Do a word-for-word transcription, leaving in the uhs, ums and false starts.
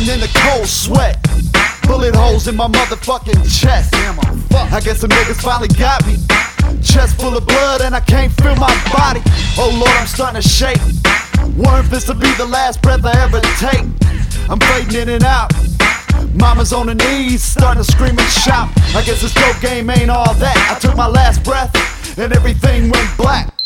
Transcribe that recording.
sitting in the cold sweat. Bullet holes in my motherfucking chest. Damn, I'm fucked. I guess some niggas finally got me. Chest full of blood and I can't feel my body. Oh Lord, I'm starting to shake. Wonder if this will be the last breath I ever take. I'm fading in and out. Mama's on her knees, starting to scream and shout. I guess this dope game ain't all that. I took my last breath and everything went black.